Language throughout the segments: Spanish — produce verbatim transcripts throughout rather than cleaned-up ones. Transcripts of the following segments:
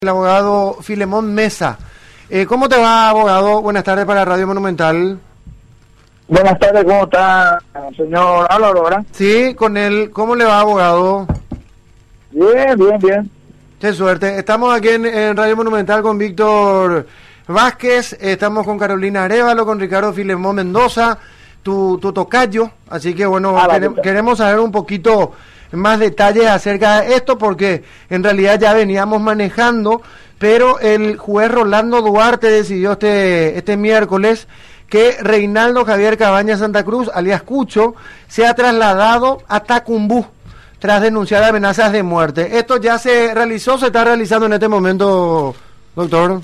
El abogado Filemón Mesa. Eh, ¿Cómo te va, abogado? Buenas tardes para Radio Monumental. Buenas tardes, ¿cómo está, señor Álvaro, verdad? Sí, con él. ¿Cómo le va, abogado? Bien, bien, bien. Qué suerte. Estamos aquí en, en Radio Monumental con Víctor Vázquez, estamos con Carolina Arévalo, con Ricardo Filemón Mendoza, tu, tu tocayo. Así que, bueno, Ah, queremos, queremos saber un poquito más detalles acerca de esto, porque en realidad ya veníamos manejando, pero el juez Rolando Duarte decidió este, este miércoles que Reinaldo Javier Cabañas Santa Cruz, alias Cucho, sea trasladado a Tacumbú tras denunciar amenazas de muerte. ¿Esto ya se realizó, se está realizando en este momento, doctor?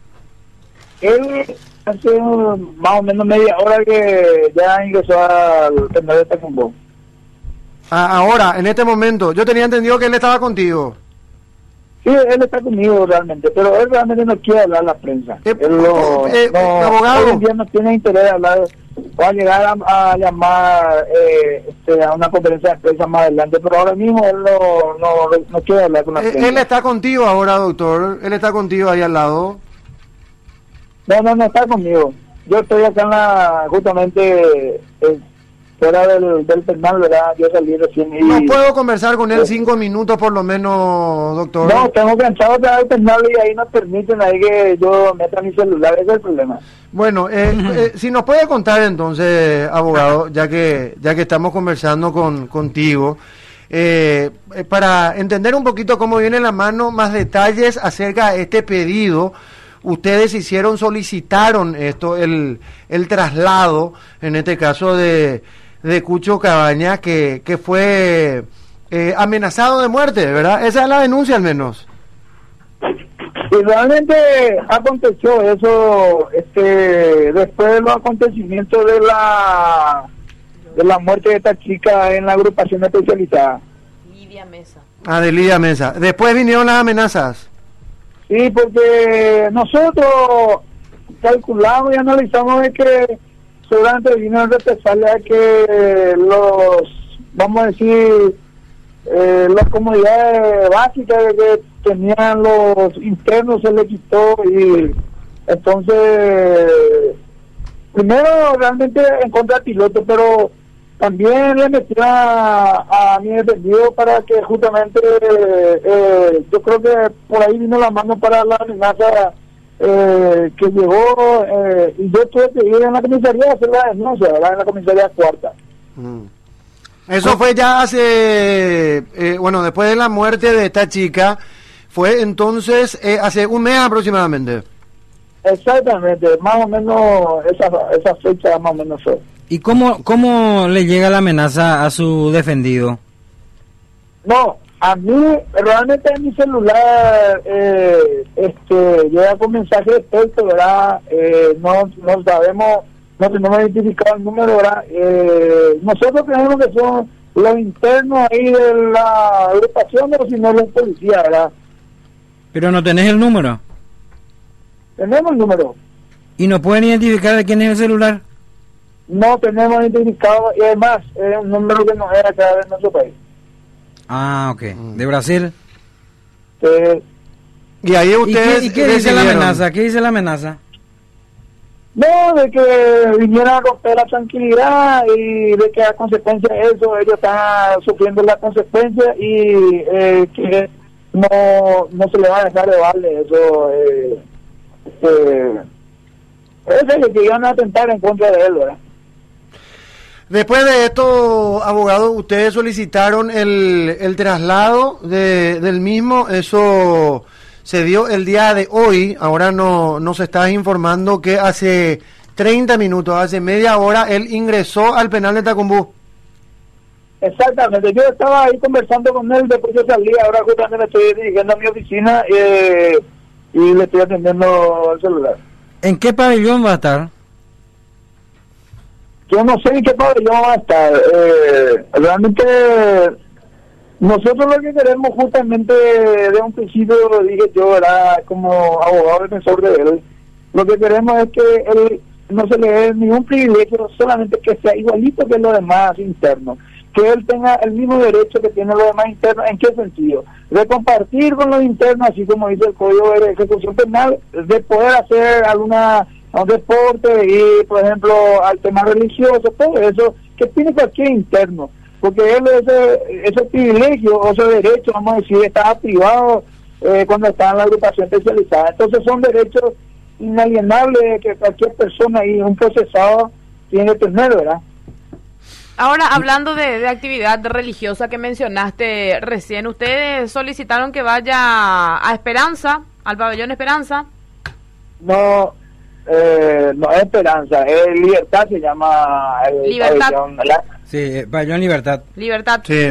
Él hace un- más o menos media hora que ya ingresó al penal de Tacumbú. Ah, ahora, en este momento, yo tenía entendido que él estaba contigo. Sí, él está conmigo realmente, pero él realmente no quiere hablar a la prensa. Eh, él lo, eh, no, abogado. hoy en día no tiene interés de hablar. Va a llegar a, a llamar eh, este, a una conferencia de prensa más adelante, pero ahora mismo él no, no, no quiere hablar con la Eh, prensa. él está contigo ahora, doctor. Él está contigo ahí al lado. No, no, no está conmigo. Yo estoy acá en la, justamente, eh, fuera del, del penal, ¿verdad? Yo salí recién y... No puedo conversar con él cinco minutos por lo menos, doctor. No, tengo que entrar otra vez al penal y ahí no permiten ahí que yo meta mi celular, ese es el problema. Bueno, eh, eh, si nos puede contar entonces, abogado, ya que ya que estamos conversando con contigo, eh, eh, para entender un poquito cómo viene la mano, más detalles acerca de este pedido. Ustedes hicieron, solicitaron esto, el, el traslado, en este caso de, de Cucho Cabañas, que, que fue eh, amenazado de muerte, ¿verdad? Esa es la denuncia al menos. Y realmente aconteció eso este después de los acontecimientos de la de la muerte de esta chica en la agrupación especializada. Lidia Mesa. Ah, de Lidia Mesa. Después vinieron las amenazas. Sí, porque nosotros calculamos y analizamos de que seguramente vino en represalia que los, vamos a decir, eh, las comodidades básicas que tenían los internos se le quitó y entonces primero realmente en contra del piloto, pero también le metió a, a mi defendido para que justamente eh, yo creo que por ahí vino la mano para la amenaza eh, que llegó eh, y yo tuve que ir en la comisaría a hacer la denuncia, ¿verdad? En la comisaría cuarta. Mm. Eso fue ya hace, eh, bueno, después de la muerte de esta chica, fue entonces eh, hace un mes aproximadamente. Exactamente, más o menos esa, esa fecha más o menos fue. ¿Y cómo, cómo le llega la amenaza a su defendido? No, a mí realmente en mi celular eh, este llega con mensaje de texto, ¿verdad? Eh, no, no sabemos, no tenemos identificado el número, ¿verdad? Eh, nosotros creemos que son los internos ahí de la agrupación, pero si no los policías, ¿verdad? Pero no tenés el número. Tenemos el número, ¿Y no pueden identificar de quién es el celular? no tenemos identificado y además es un número que no era acá de nuestro país. Ah, ok. ¿De Brasil? Eh, Y ahí ¿Y ustedes qué, y qué dice la decidieron. amenaza? ¿Qué dice la amenaza? No, de que viniera a romper la tranquilidad y de que a consecuencia de eso ellos están sufriendo la consecuencia y eh, que no no se le va a dejar de darle eso. Eh, eh, eso es que iban a atentar en contra de él, ¿verdad? Después de esto, abogado, ustedes solicitaron el, el traslado de, del mismo. Eso se dio el día de hoy. Ahora no nos está informando que hace treinta minutos, hace media hora, él ingresó al penal de Tacumbú. Exactamente, yo estaba ahí conversando con él, después yo salí, ahora justamente me estoy dirigiendo a mi oficina eh, y le estoy atendiendo el celular. ¿En qué pabellón va a estar? Yo no sé en qué pabellón va a estar. Eh, realmente nosotros lo que queremos justamente de un principio, lo dije yo, era como abogado defensor de él, lo que queremos es que él no se le dé ningún privilegio, solamente que sea igualito que los demás internos. que él tenga el mismo derecho que tienen los demás internos. ¿En qué sentido? De compartir con los internos, así como dice el Código de Ejecución Penal, de poder hacer alguna un deporte y, por ejemplo, al tema religioso, todo eso que tiene cualquier interno, porque él ese, ese privilegio o ese derecho, vamos a decir, estaba privado eh, cuando estaba en la agrupación especializada. Entonces son derechos inalienables que cualquier persona y un procesado tiene que tener, ¿verdad? Ahora, hablando de, de actividad religiosa que mencionaste recién, ¿ustedes solicitaron que vaya a Esperanza, al pabellón Esperanza? No, eh, no es Esperanza, es Libertad, se llama el Libertad. pabellón, ¿verdad? Sí, pabellón Libertad. Libertad. Sí.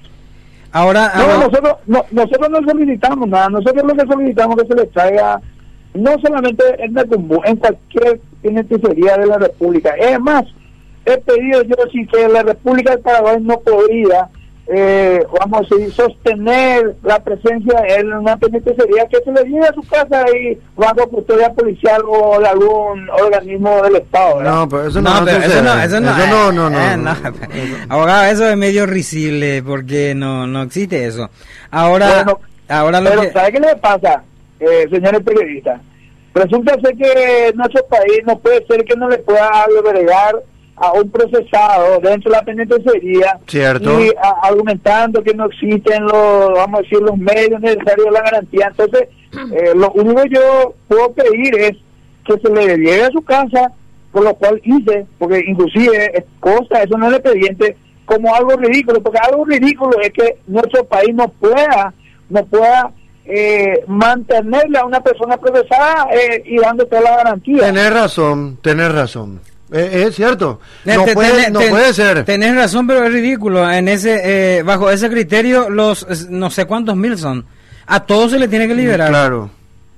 Ahora, No, ahora- nosotros no, nosotros no solicitamos nada, nosotros lo que solicitamos es que se les traiga, no solamente en Tacumbú, en cualquier penitenciaría de la República. Es más, he pedido yo si que la República del Paraguay no podría, eh, vamos a decir, sostener la presencia en una penitenciaría, que se le lleve a su casa y bajo custodia policial o de algún organismo del Estado, ¿verdad? No, pero eso no, no, no pero eso sucede. no, eso no, Eso no, no, no, eh, no. no. Abogado, eso es medio risible porque no, no existe eso. Ahora, Bueno, ahora lo Pero que... ¿sabe qué le pasa, eh, señores periodistas? Resulta ser que nuestro país no puede ser que no le pueda albergar a un procesado dentro de la penitenciaría, Cierto. y a, argumentando que no existen los, vamos a decir, los medios necesarios de la garantía. Entonces, eh, lo único que yo puedo pedir es que se le lleve a su casa, por lo cual hice, porque inclusive es cosa, eso no es el expediente, como algo ridículo, porque algo ridículo es que nuestro país no pueda, no pueda eh, mantenerle a una persona procesada eh, y dando toda la garantía. Tenés razón, tenés razón. Eh, es cierto. Eh, No, te- puede, tenés- no ten- puede ser. Tenés razón, pero es ridículo. En ese, eh, bajo ese criterio, los eh, no sé cuántos mil son. A todos se le tiene que liberar. Claro.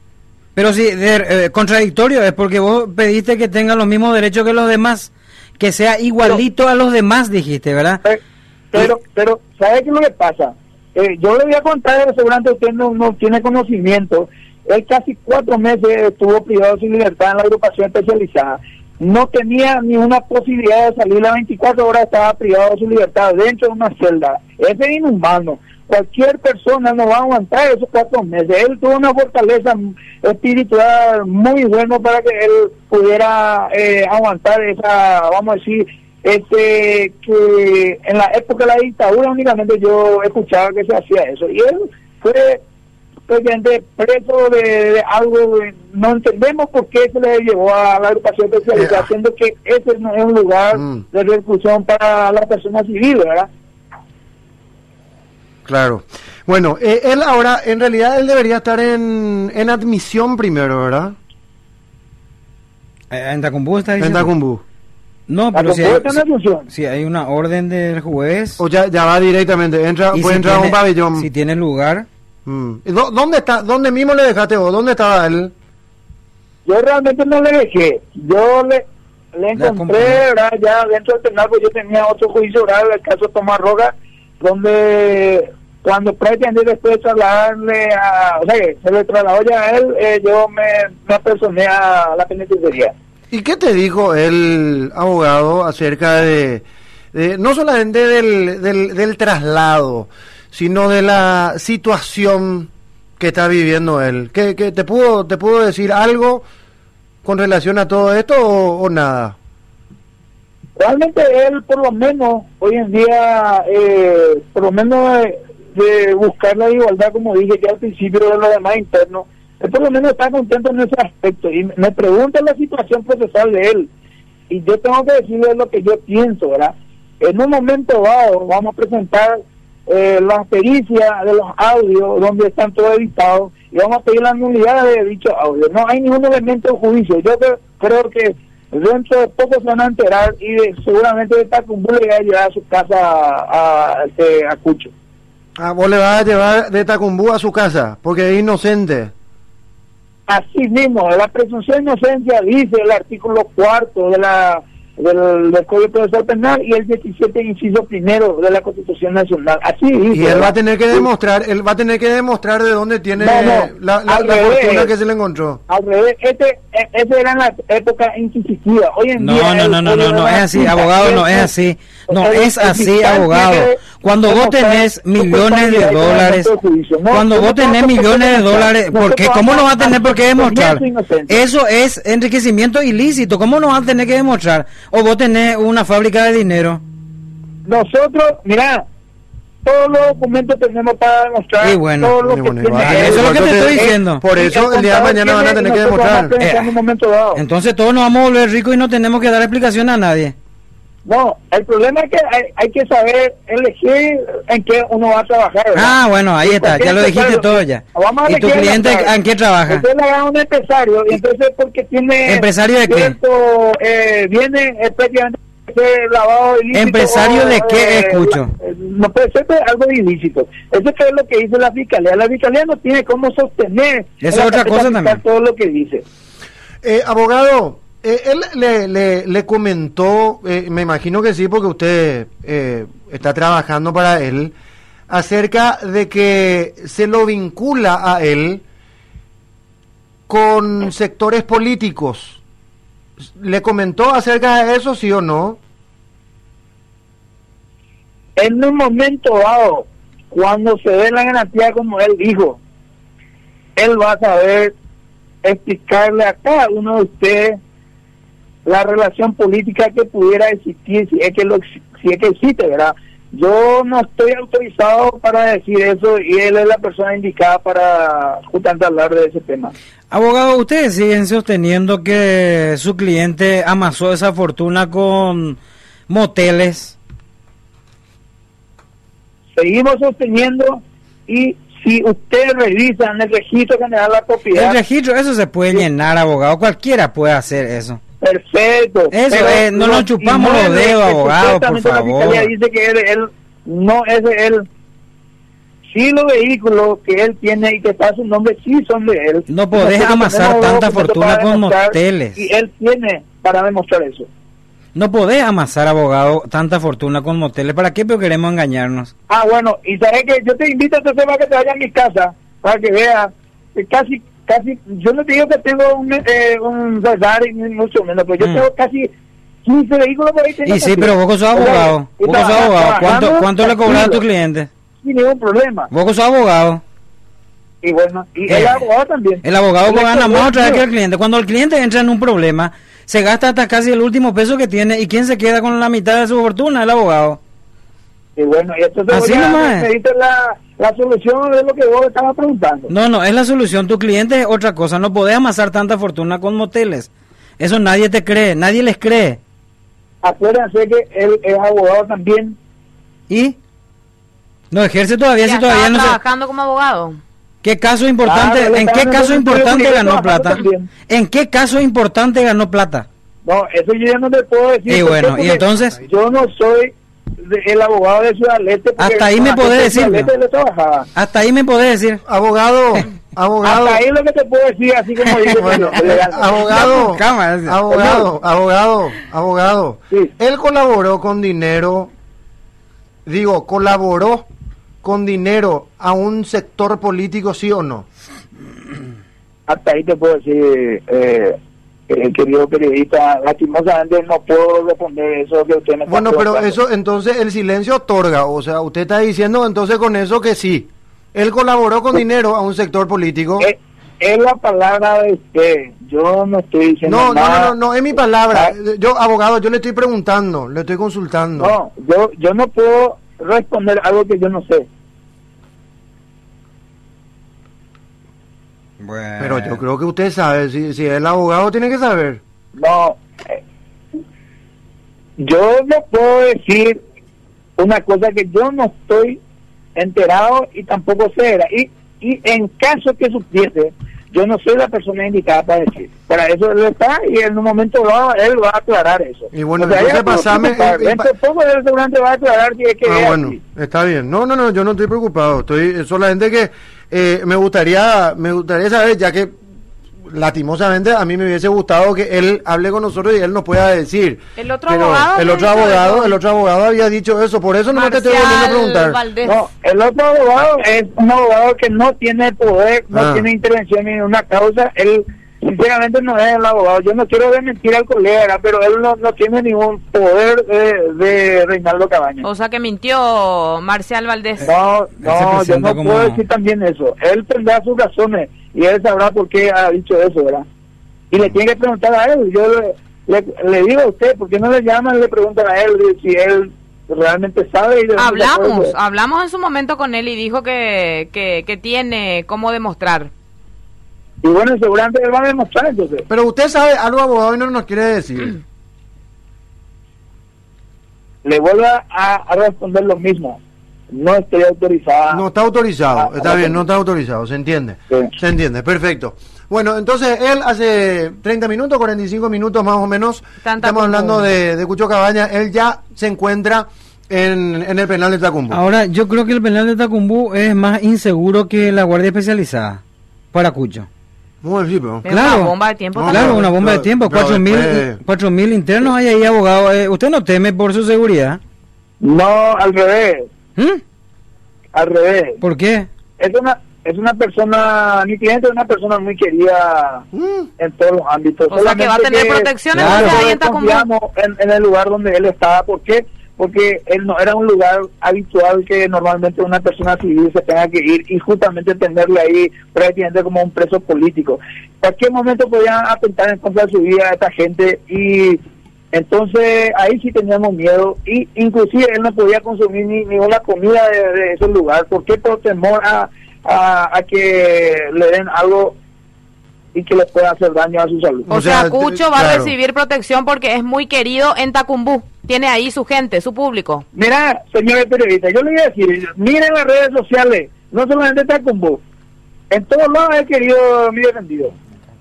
Pero si de- eh, contradictorio es porque vos pediste que tenga los mismos derechos que los demás, que sea igualito a los demás, dijiste, ¿verdad? Pero, pero, pero ¿sabe qué es lo que pasa? Eh, yo le voy a contar, seguramente usted no, no tiene conocimiento. Él casi cuatro meses estuvo privado de su libertad en la agrupación especializada. No tenía ni una posibilidad de salir las veinticuatro horas, estaba privado de su libertad dentro de una celda. Ese es inhumano. Cualquier persona no va a aguantar esos cuatro meses. Él tuvo una fortaleza espiritual muy buena para que él pudiera eh, aguantar esa, vamos a decir, este que en la época de la dictadura únicamente yo escuchaba que se hacía eso. Y él fue presidente preso de, de algo, de- no entendemos por qué se le llevó a la agrupación especializada, Eh, siendo que ese no es un lugar Mm. de reclusión para la persona civil, ¿verdad? Claro. Bueno, eh, él ahora, en realidad, él debería estar en, en admisión primero, ¿verdad? Eh, ¿En Tacumbú está En diciendo? Tacumbú. No, La pero si hay, compuesta en asunción. si hay una orden del juez... O ya, ya va directamente, entra, y puede si entrar a un tiene- pabellón. Si tiene lugar... Mm. ¿Y dó- ¿Dónde está? ¿Dónde mismo le dejaste vos? ¿Dónde estaba él? Yo realmente no le dejé, yo le, le La encontré, acompañé. ¿verdad? Ya dentro del penal, pues yo tenía otro juicio oral, el caso de Tomás Roca, donde cuando prácticamente después de trasladarle a, o sea, que se le trasladó ya a él, eh, yo me, me apersoné a la penitenciaría. ¿Y qué te dijo el abogado acerca de, de no solamente del, del, del traslado, sino de la situación que está viviendo él? ¿Qué, qué te pudo te pudo decir algo con relación a todo esto o, o nada? Realmente él, por lo menos, hoy en día, eh, por lo menos de, de buscar la igualdad, como dije ya al principio de los demás internos, él por lo menos está contento en ese aspecto. Y me pregunta la situación procesal de él. Y yo tengo que decirle lo que yo pienso, ¿verdad? En un momento dado vamos a presentar eh, las pericias de los audios donde están todos editados y vamos a pedir la nulidad de dicho audio. No hay ningún elemento de juicio. Yo creo, creo que dentro de poco se van a enterar y de, seguramente de Tacumbú le va a llevar a su casa a, a, este, a Cucho. Ah, vos le vas a llevar de Tacumbú a su casa porque es inocente. Así mismo, la presunción de inocencia dice el artículo cuarto de la del, del Código Procesal Penal y el diecisiete inciso primero de la Constitución Nacional. Así dice. Y él va a ¿verdad? tener que demostrar, él va a tener que demostrar de dónde tiene No, no, la, la, al la revés. fortuna que se le encontró. Al revés, este, e- ese era en la época inquisitiva. Hoy en No, día no, el no, no, Código no, no de es la así, Junta, abogado, no es eso- así. No, el, es el así, fiscal abogado. tiene Cuando vos demostrar tenés su millones de culpabilidad y dólares, con el juicio. No, cuando vos nosotros tenés vamos a millones de demostrar. dólares, ¿por Nosotros qué? ¿Cómo no vamos va a tener por qué demostrar? su inocencia. Eso es enriquecimiento ilícito. ¿Cómo no va a tener que demostrar? O vos tenés una fábrica de dinero. Nosotros, mira, todos los documentos tenemos para demostrar Y bueno, todo lo y que bueno, tiene igual, él. eso es lo que por te eso estoy diciendo. Por Y eso el el día de contador mañana van a tiene, tener que y nosotros vamos a demostrar. pensar en un momento dado. Entonces todos nos vamos a volver ricos y no tenemos que dar explicación a nadie. No, el problema es que hay, hay que saber elegir en qué uno va a trabajar, ¿verdad? Ah, bueno, ahí Y está, cualquier ya lo dijiste empresario- todo ya. Vamos a ¿Y tu elegir cliente al azar. en qué trabaja? Entonces le hagan un empresario, y entonces porque tiene... ¿Empresario de qué? cierto, eh, viene eh, prácticamente a ser lavado ilícito. ¿Empresario o, de qué escucho? eh, No puede ser pero algo ilícito. Eso es lo que dice la Fiscalía. La Fiscalía no tiene cómo sostener Eso en es la otra carpeta cosa fiscal también. todo lo que dice. Eh, abogado, eh, él le, le, le comentó, eh, me imagino que sí, porque usted eh, está trabajando para él, acerca de que se lo vincula a él con sectores políticos. ¿Le comentó acerca de eso, sí o no? En un momento dado, cuando se dé la garantía como él dijo, él va a saber explicarle a cada uno de ustedes la relación política que pudiera existir, si es que lo si es que existe, ¿verdad? Yo no estoy autorizado para decir eso y él es la persona indicada para justamente hablar de ese tema. Abogado, ustedes siguen sosteniendo que su cliente amasó esa fortuna con moteles. Seguimos sosteniendo y si ustedes revisan el registro general de la propiedad, El registro, eso se puede llenar, abogado. Cualquiera puede hacer eso. perfecto. Eso pero es, no nos chupamos los inmuebles dedos, que abogado, por supuestamente favor. La fiscalía dice que él, él no es de él. Sí, los vehículos que él tiene y que está a su nombre sí son de él. No podés Nosotros amasar tenemos tanta documentos fortuna para con demostrar moteles. Y él tiene para demostrar eso. No podés amasar, abogado, tanta fortuna con moteles. ¿Para qué pero queremos engañarnos? Ah, bueno, y sabes que yo te invito a este tema que te vaya a mi casa para que veas que casi, casi, yo no te digo que tengo un, eh, un Ferrari, ni mucho menos, pero yo Mm. tengo casi quince vehículos por ahí. tengo Y sí, casi. pero vos sos abogado. Y Vos sos traba- abogado. ¿Cuánto, trabajando cuánto le cobras a tu tranquilo, cliente? sin ningún problema. Vos sos abogado. Y bueno, y Eh, el abogado también. El abogado Él que gana es más otra vez que el mío. cliente. Cuando el cliente entra en un problema, se gasta hasta casi el último peso que tiene. ¿Y quién se queda con la mitad de su fortuna? El abogado. Y bueno, y entonces Así voy a nomás es. me diste la, la solución de lo que vos estabas preguntando. No, no, es la solución. Tu cliente es otra cosa. No podés amasar tanta fortuna con moteles. Eso nadie te cree. Nadie les cree. Acuérdense que él es abogado también. ¿Y? No ejerce todavía Ya si todavía estaba no se... trabajando como abogado. ¿Qué caso importante? Claro, él ¿En está qué en caso el importante estudio ganó trabajando plata? también. ¿En qué caso importante ganó plata? No, eso yo ya no te puedo decir. Y ¿por bueno, qué? y Porque entonces- yo no soy de- el abogado de Ciudad Leste. porque Hasta ahí me antes podés de decir, Ciudad Leste ¿no? le trabajaba. Hasta ahí me podés decir. Abogado, abogado. Hasta ahí lo que te puedo decir, así como dice Bueno, el legal. abogado, Cámara, ese. abogado, abogado, abogado. Sí. Él colaboró con dinero, digo, colaboró con dinero a un sector político, ¿sí o no? Hasta ahí te puedo decir, eh, eh, querido periodista, lastimosamente no puedo responder eso que usted me está Bueno, pero preguntando. eso, entonces el silencio otorga, o sea, usted está diciendo entonces con eso que sí. Él colaboró con dinero a un sector político. Es, es la palabra de usted, yo no estoy diciendo No, no, nada. no, no, no, es mi palabra. Ah, Yo, abogado, yo le estoy preguntando, le estoy consultando. No, yo, yo no puedo responder algo que yo no sé. Bueno. Pero yo creo que usted sabe, si, si es el abogado tiene que saber. No, eh, yo no puedo decir una cosa que yo no estoy enterado y tampoco sé. ¿verdad? Y, y en caso que supiese, yo no soy la persona indicada para decir. Para eso él está y en un momento dado él va a aclarar eso. Y bueno, O sea, entonces ya no pasame- se preocupa. eh, Dentro de poco él seguramente va a aclarar que es que Ah, es bueno, así. está bien. No, no, no, yo no estoy preocupado. Estoy solamente que eh, me gustaría, me gustaría saber, ya que lastimosamente a mí me hubiese gustado que él hable con nosotros y él nos pueda decir. El otro Pero abogado el me otro dijo abogado, eso. el otro abogado había dicho eso, por eso no te estoy volviendo a Marcial preguntar. Valdés. No, el otro abogado es un abogado que no tiene poder, no Ah. tiene intervención en una causa. Él, si sinceramente no es el abogado. Yo no quiero desmentir al colega, pero él no, no tiene ningún poder de, de Reinaldo Cabañas. O sea que mintió Marcial Valdés. No, no, yo no como... puedo decir también eso. Él tendrá sus razones y él sabrá por qué ha dicho eso, ¿verdad? Y le tiene que preguntar a él. Yo le, le, le digo a usted, ¿por qué no le llaman y le preguntan a él si él realmente sabe? Y hablamos, hablamos en su momento con él y dijo que, que, que tiene cómo demostrar. Y bueno, seguramente él va a demostrar entonces. Pero usted sabe algo, abogado, y no nos quiere decir. Le vuelvo a, a responder lo mismo. No estoy autorizada. No está autorizado, Ah, está ah, bien, ok. no está autorizado, se entiende. Sí. Se entiende, perfecto. Bueno, entonces él hace treinta minutos, cuarenta y cinco minutos más o menos, Tanta estamos como- hablando de, de Cucho Cabaña, él ya se encuentra en, en el penal de Tacumbú. Ahora, yo creo que el penal de Tacumbú es más inseguro que la guardia especializada para Cucho. Muy bien, pero- Es Claro. una bomba de tiempo No, también. Claro, una bomba de pero- tiempo, pero cuatro mil, después- cuatro mil internos hay ahí, abogado. Eh, ¿Usted no teme por su seguridad? No, al revés. ¿Mm? Al revés. ¿Por qué? Es una es una persona, mi cliente es una persona muy querida Mm. en todos los ámbitos. O sea que va a Solamente tener protección claro, entonces nosotros ahí en Tacumbú. confiamos en, en el lugar donde él estaba. ¿Por qué? Porque él no era un lugar habitual que normalmente una persona civil se tenga que ir y justamente tenerle ahí prácticamente como un preso político. En cualquier momento podían atentar en contra de su vida a esta gente y entonces ahí sí teníamos miedo y inclusive él no podía consumir ni, ni una comida de, de ese lugar. ¿Por qué? Por temor a, a, a que le den algo y que le pueda hacer daño a su salud. O, O sea, sea, Cucho t- va a claro. recibir protección porque es muy querido en Tacumbú. Tiene ahí su gente, su público. Mira, señores periodistas, yo le voy a decir, miren las redes sociales, no solamente Tacumbú, en todos lados he querido mi defendido.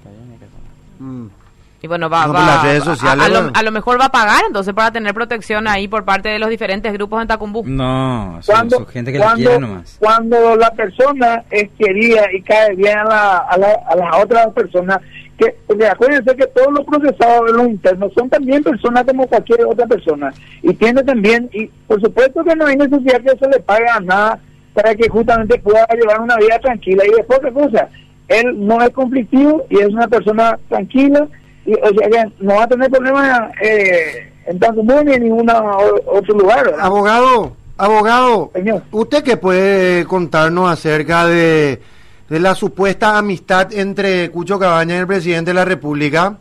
Mm. Y bueno, va, No, va por las redes a- sociales, a, lo, bueno. a lo mejor va a pagar entonces para tener protección ahí por parte de los diferentes grupos en Tacumbú. No, son, Cuando, son gente que la cuando, quiere nomás. cuando la persona es querida y cae bien a, la, a, la, a las otras personas, que, porque acuérdense que todos los procesados de los internos son también personas como cualquier otra persona y tiene también, y por supuesto que no hay necesidad que se le pague a nada para que justamente pueda llevar una vida tranquila. Y después otra cosa, él no es conflictivo y es una persona tranquila, y, o sea que no va a tener problemas eh, en Tacumbú ni en ningún otro lugar, ¿verdad? Abogado, abogado, Señor. ¿usted qué puede contarnos acerca de, de la supuesta amistad entre Cucho Cabaña y el presidente de la República?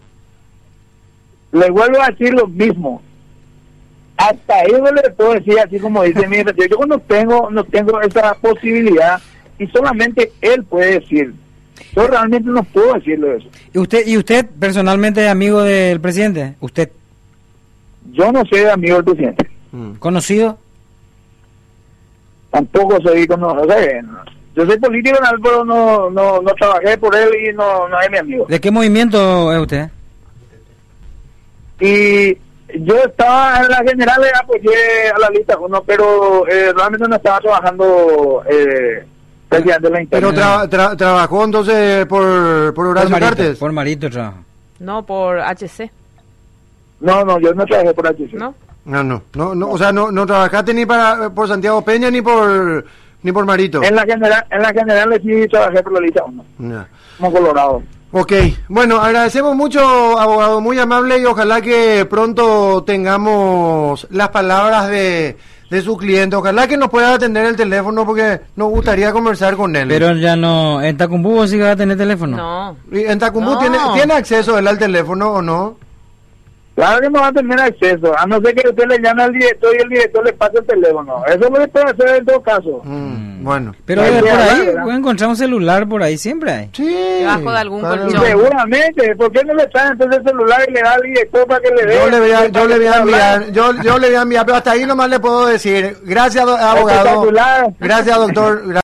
Le vuelvo a decir lo mismo. Hasta ahí no le puedo decir así como dice mi referido. Yo no tengo, no tengo esa posibilidad y solamente él puede decir. Yo realmente no puedo decirle eso. ¿Y usted, y usted personalmente es amigo del presidente? ¿Usted Yo no soy amigo del presidente. Mm. conocido? Tampoco soy como, no sé, no. Yo soy político, pero no, no, no trabajé por él y no, no es mi amigo. ¿De qué movimiento es usted? Y yo estaba en la general, le apoyé a la lista uno, pero eh, realmente no estaba trabajando eh, presidente de la Pero interna. tra- tra- trabajó entonces por, por Horacio por Marito, Cartes. por Marito trabajo. No, por H C, No, no, yo no trabajé por H C. ¿no? No, no, no, no, o sea, no, no trabajaste ni para por Santiago Peña ni por ni por Marito. En la general, en la general sí trabajé por la lista uno, Ya. como Colorado. Ok, bueno, agradecemos mucho, abogado, muy amable, y ojalá que pronto tengamos las palabras de, de su cliente. Ojalá que nos pueda atender el teléfono porque nos gustaría conversar con él. Pero ya no, en Tacumbú vos sí vas a tener teléfono. No. ¿Y ¿En Tacumbú No. tiene, tiene acceso él al teléfono o no? Claro que no va a tener acceso, a no ser que usted le llame al director y el director le pase el teléfono. Eso es lo que puede hacer en todo caso. Mm, bueno. Pero Hay eh, que por hablar, ahí, ¿verdad? puede encontrar un celular por ahí, siempre hay. Sí. Debajo de algún claro. colchón. Seguramente, ¿por qué no le traen entonces el celular y le da al director para que le dé? Yo le voy a, yo para le que voy a pueda hablar? enviar, yo, yo le voy a enviar, pero hasta ahí nomás le puedo decir. Gracias, do- abogado. Espectacular. Gracias, doctor.